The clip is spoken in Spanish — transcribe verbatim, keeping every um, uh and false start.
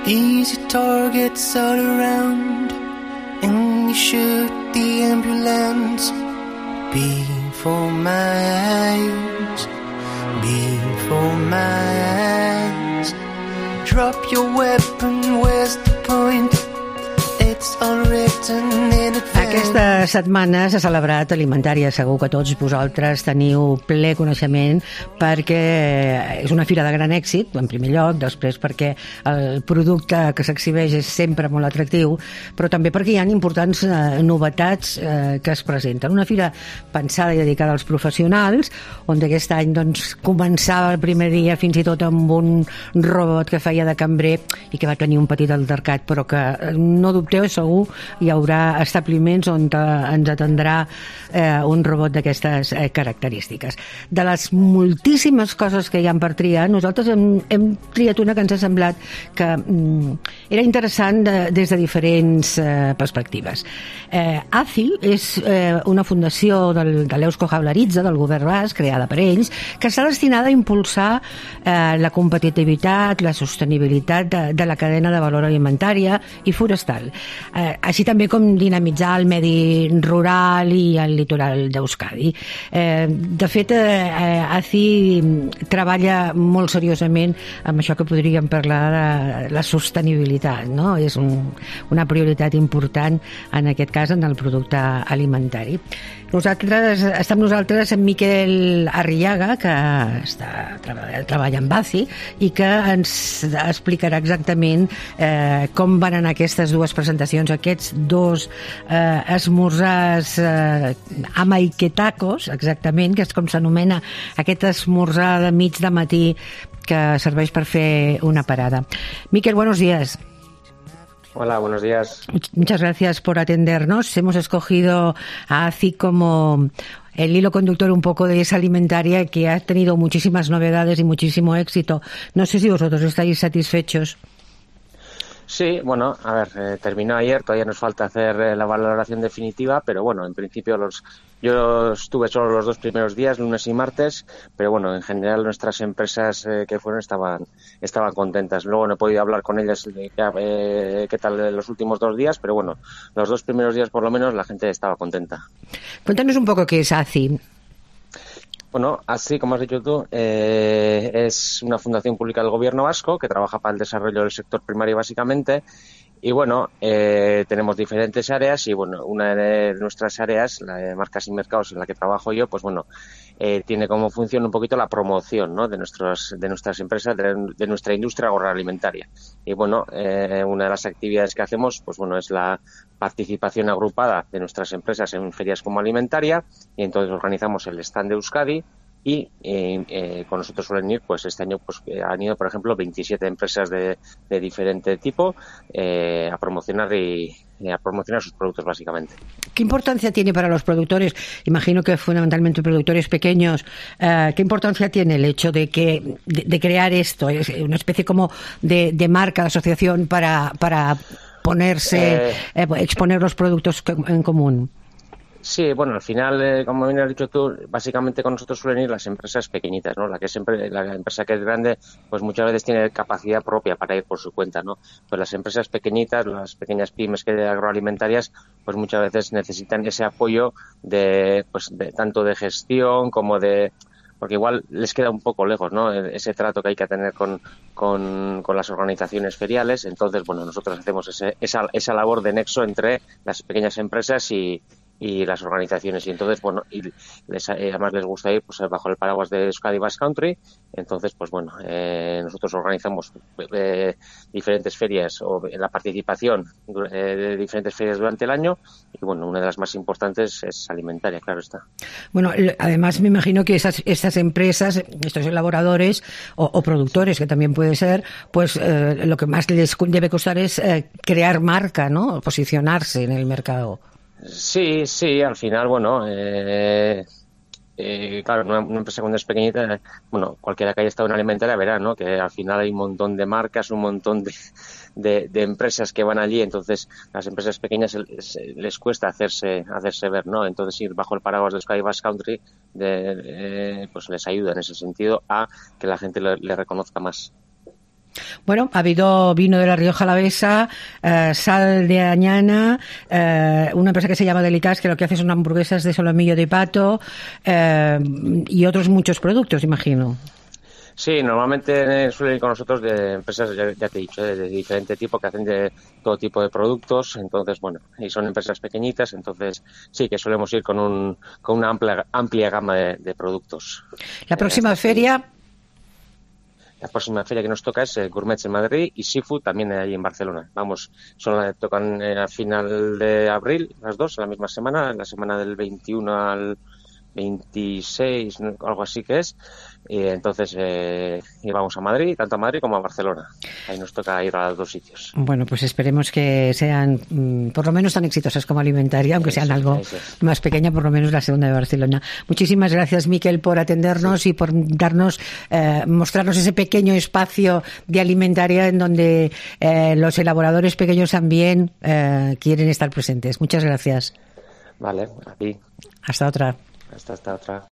Easy targets all around, and you shoot the ambulance before my eyes, before my eyes. Drop your weapon, where's the point? It's unwritten in advance. Aquesta setmana s'ha celebrat Alimentària. Segur que tots vosaltres teniu ple coneixement perquè és una fira de gran èxit, en primer lloc, després perquè el producte que s'exhibeix és sempre molt atractiu, però també perquè hi ha importants eh, novetats eh, que es presenten. Una fira pensada i dedicada als professionals, on aquest any doncs, començava el primer dia fins i tot amb un robot que feia de cambrer i que va tenir un petit altercat, però que no dubteu, segur hi haurà establiments on ens atendrà eh, un robot d'aquestes eh, característiques. De les moltíssimes coses que hi ha per triar, nosaltres hem, hem triat una que ens ha semblat que mm, era interessant de, des de diferents eh, perspectives. Eh, A C I és eh, una fundació del, de l'Eusko Jaurlaritza, del govern basc, creada per ells, que està destinada a impulsar eh, la competitivitat, la sostenibilitat de, de la cadena de valor alimentària i forestal. Eh, així també com dinamitzar el medi rural i el litoral d'Euskadi. Eh, de fet, eh, A C I treballa molt seriosament amb això que podríem parlar de la sostenibilitat, no? És un, una prioritat important en aquest cas en el producte alimentari. Nosaltres, està amb nosaltres en Miquel Arriaga, que està, treballa, treballa amb A C I i que ens explicarà exactament eh, com van anar aquestes dues presentacions, aquests dos eh, esmorzars eh, amaiketacos, exactament, que és com s'anomena aquest esmorzar de mig de matí que serveix per fer una parada. Miquel, buenos días. Hola, buenos días. Muchas gracias por atendernos. Hemos escogido a A C I como el hilo conductor un poco de esa alimentaria que ha tenido muchísimas novedades y muchísimo éxito. No sé si vosotros estáis satisfechos. Sí, bueno, a ver, eh, terminó ayer, todavía nos falta hacer eh, la valoración definitiva, pero bueno, en principio los yo estuve solo los dos primeros días, lunes y martes, pero bueno, en general nuestras empresas eh, que fueron estaban estaban contentas. Luego no he podido hablar con ellas de eh, qué tal los últimos dos días, pero bueno, los dos primeros días por lo menos la gente estaba contenta. Cuéntanos un poco qué es A C I. Bueno, así como has dicho tú, eh, es una fundación pública del gobierno vasco que trabaja para el desarrollo del sector primario básicamente. Y bueno, eh, tenemos diferentes áreas y bueno, una de nuestras áreas, la de marcas y mercados en la que trabajo yo, pues bueno, eh, tiene como función un poquito la promoción, ¿no? de nuestros, de nuestras empresas, de, de nuestra industria agroalimentaria. Y bueno, eh, una de las actividades que hacemos, pues bueno, es la participación agrupada de nuestras empresas en ferias como alimentaria, y entonces organizamos el stand de Euskadi. Y eh, eh, con nosotros suelen ir, pues este año pues eh, han ido, por ejemplo, veintisiete empresas de, de diferente tipo eh, a promocionar y eh, a promocionar sus productos, básicamente. ¿Qué importancia tiene para los productores? Imagino que fundamentalmente productores pequeños. Eh, ¿Qué importancia tiene el hecho de que de, de crear esto? Es una especie como de, de marca, de asociación para, para ponerse, eh, eh, exponer los productos en común. Sí, bueno, al final, eh, como bien has dicho tú, básicamente con nosotros suelen ir las empresas pequeñitas, ¿no? La que siempre, la empresa que es grande, pues muchas veces tiene capacidad propia para ir por su cuenta, ¿no? Pues las empresas pequeñitas, las pequeñas pymes que de agroalimentarias, pues muchas veces necesitan ese apoyo de, pues de tanto de gestión como de, porque igual les queda un poco lejos, ¿no? Ese trato que hay que tener con, con, con las organizaciones feriales. Entonces, bueno, nosotros hacemos ese, esa, esa labor de nexo entre las pequeñas empresas y y las organizaciones, y entonces bueno, y les, eh, además les gusta ir pues bajo el paraguas de Euskadi Basque Country. Entonces pues bueno, eh, nosotros organizamos eh, diferentes ferias o la participación eh, de diferentes ferias durante el año, y bueno, una de las más importantes es alimentaria, claro está. Bueno, además me imagino que esas, esas empresas, estos elaboradores o, o productores, que también puede ser, pues eh, lo que más les debe costar es eh, crear marca, ¿no? Posicionarse en el mercado. Sí, sí, al final, bueno, eh, eh, claro, una, una empresa cuando es pequeñita, bueno, cualquiera que haya estado en alimentaria verá, ¿no? Que al final hay un montón de marcas, un montón de, de, de empresas que van allí, entonces las empresas pequeñas les, les cuesta hacerse hacerse ver, ¿no? Entonces ir bajo el paraguas de Euskadi Basque Country, de, eh, pues les ayuda en ese sentido a que la gente le, le reconozca más. Bueno, ha habido vino de la Rioja Alavesa, eh, sal de Añana, eh, una empresa que se llama Delicas, que lo que hace son hamburguesas de solomillo de pato, eh, y otros muchos productos, imagino. Sí, normalmente suelen ir con nosotros de empresas, ya, ya te he dicho, de, de diferente tipo, que hacen de todo tipo de productos. Entonces, bueno, y son empresas pequeñitas, entonces sí que solemos ir con un con una amplia amplia gama de, de productos. La próxima eh, feria... La próxima feria que nos toca es eh, Gourmets en Madrid y Seafood también ahí en Barcelona. Vamos, son, tocan eh, a final de abril, las dos, en la misma semana, en la semana del veintiuno al veintiséis, algo así que es. Y entonces eh, íbamos a Madrid, tanto a Madrid como a Barcelona. Ahí nos toca ir a los dos sitios. Bueno, pues esperemos que sean mmm, por lo menos tan exitosas como Alimentaria, aunque eso, sean algo más pequeña, por lo menos la segunda de Barcelona. Muchísimas gracias, Miquel, por atendernos sí. y por darnos, eh, mostrarnos ese pequeño espacio de Alimentaria en donde eh, los elaboradores pequeños también eh, quieren estar presentes. Muchas gracias. Vale, a ti. Hasta otra. Hasta, hasta otra.